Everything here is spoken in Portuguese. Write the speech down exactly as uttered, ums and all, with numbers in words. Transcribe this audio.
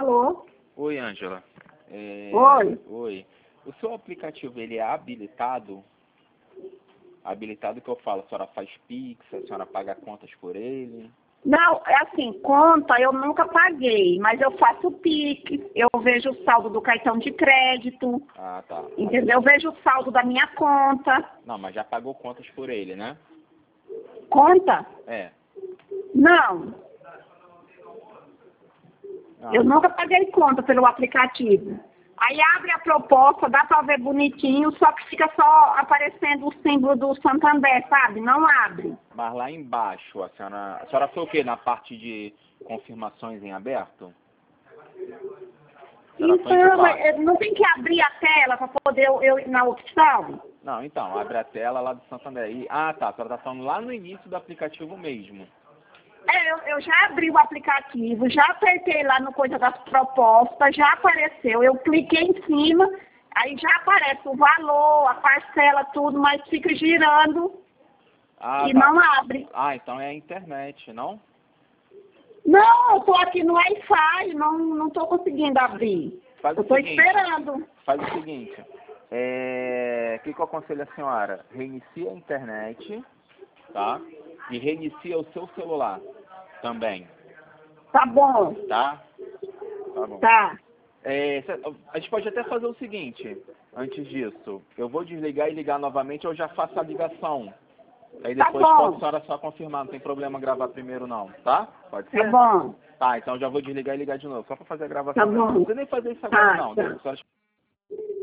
Alô? Oi, Ângela. É... Oi. Oi. O seu aplicativo, ele é habilitado? Habilitado que eu falo, a senhora faz Pix, a senhora paga contas por ele? Não, é assim, conta eu nunca paguei, mas eu faço Pix, eu vejo o saldo do cartão de crédito, Ah, tá. entendeu? Eu vejo o saldo da minha conta. Não, mas já pagou contas por ele, né? Conta? É. Não, Ah, eu nunca paguei conta pelo aplicativo. Aí abre a proposta, dá pra ver bonitinho, só que fica só aparecendo o símbolo do Santander, sabe? Não abre. mas lá embaixo, a senhora, a senhora foi o quê? Na parte de confirmações em aberto? A senhora foi em que Então, parte? eh, não tem que abrir a tela para poder eu, eu ir na opção? Não, então, abre a tela lá do Santander. E, ah, tá, a senhora tá falando lá no início do aplicativo mesmo. É, eu, eu já abri o aplicativo, já apertei lá no coisa das propostas, já apareceu. Eu cliquei em cima, aí já aparece o valor, a parcela, tudo, mas fica girando Ah, e tá. não abre. Ah, então é a internet, não? Não, eu tô aqui no Wi-Fi, não, não tô conseguindo abrir. Faz Eu o tô seguinte, esperando. faz o seguinte, é, o que, que eu aconselho a senhora? Reinicia a internet, tá? E reinicia o seu celular também, Tá bom, tá? Tá bom. tá. É, cê- a gente pode até fazer o seguinte, antes disso, eu vou desligar e ligar novamente, eu já faço a ligação. Aí Tá depois pode a bom, senhora só confirmar, não tem problema gravar primeiro não, tá? Pode tá ser? bom, Tá, então já vou desligar e ligar de novo, só pra fazer a tá gravação mesmo. Não bom. precisa nem fazer isso agora Tá, não, tá. deixa a senhora